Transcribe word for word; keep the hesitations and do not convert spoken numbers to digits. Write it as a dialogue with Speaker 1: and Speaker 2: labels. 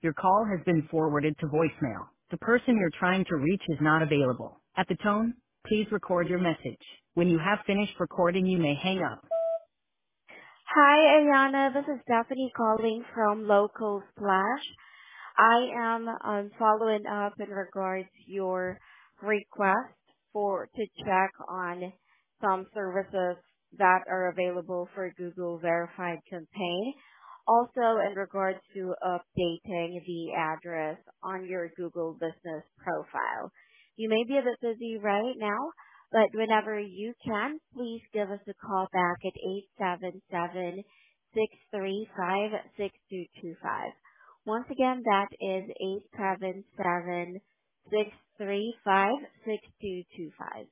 Speaker 1: Your call has been forwarded to voicemail. The person you're trying to reach is not available. At the tone, please record your message. When you have finished recording, you may hang up.
Speaker 2: Hi, Ariana. This is Stephanie calling from Local Splash. I am um, following up in regards to your request for to check on some services that are available for Google Verified Campaign. Also, in regards to updating the address on your Google Business profile. You may be a bit busy right now, but whenever you can, please give us a call back at eight seven seven, six three five, six two two five. Once again, that is eight seven seven, six three five, six two two five.